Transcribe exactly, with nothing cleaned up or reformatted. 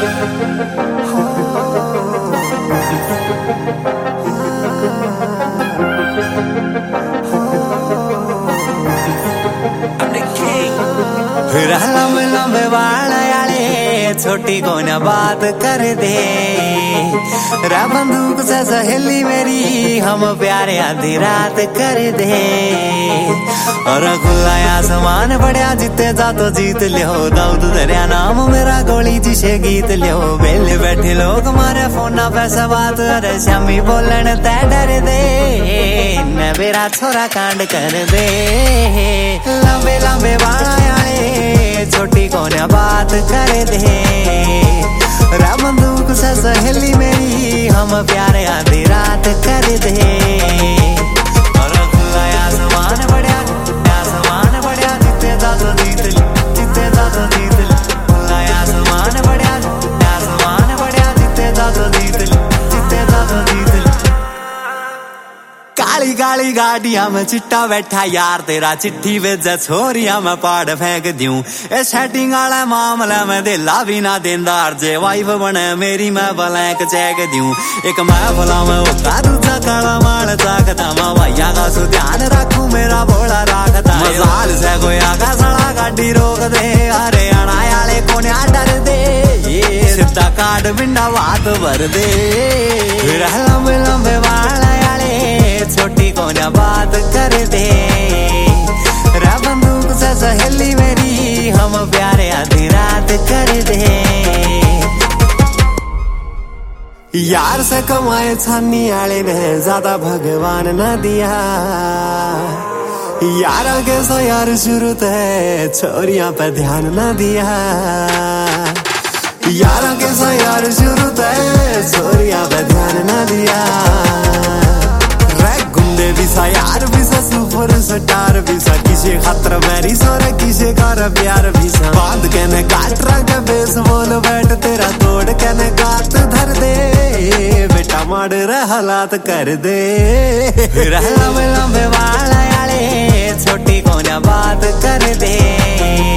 लंबे लंबे बाल आले छोटी को न बात कर दे रा बंदूक से सहेली मेरी हम प्यारे आधी रात कर दे और खुला आसमान बढ़िया जीते जा तो जीत लियो दाऊद दरिया नाम मेरा गोली जिसे गीत लियो बेले बैठे लोग मारे फोन पे से बात अरे श्यामी बोलन तै डर दे न मेरा छोरा कांड कर दे लंबे लंबे बाल आले छोटी को न बात कर दे रा बंदूक से सहेली मेरी हम प्यारे आधी रात कर दे और खुला आसमान बढ़िया आसमान बढ़िया जीते जा तो जीत जीते जा तो जीत खुला आसमान बढ़िया आसमान बढ़िया जीते जा तो जीत जीते जा तो जीत काली काली गाड़िया में चिट्टा बैठा यार तेरा चिट्ठी भेज छोरिया में पाड़ फेंक दूं ए सेटिंग वाला मामला में दिला भी ना देंदार जे वाइफ बने मेरी मैं ब्लैंक चेक दूं एक मैं भला मैं होता दूसरा काला माल चाकता मैं भैया का सु ध्यान रखूं मेरा भोला राखता मजाल से कोई आगा सड़ा गाड़ी रोक दे हरियाणा वाले को ना डर दे ये सीधा काट बिंडा बात भर दे फिर लंबे लंबे बाल छोटी को न बात कर दे रा बंदूक से सहेली मेरी हम प्यारे आधी रात कर दे यार से कमाए छानी आले ने ज्यादा भगवान न दिया यार के सो यार शुरू है छोरियां पे ध्यान न दिया यार के सो यार शुरू है छोरियां पे ध्यान न दिया विसा यार विसा सुपर स्टार विसा किसे खातर मेरी सोरे किसे कर प्यार विसा बांध के ने काट रंग बेसबॉल बैट तेरा तोड़ के ने गात धर दे बेटा मार रे हालात कर दे लंबे लंबे बाल आले छोटी को न बात कर दे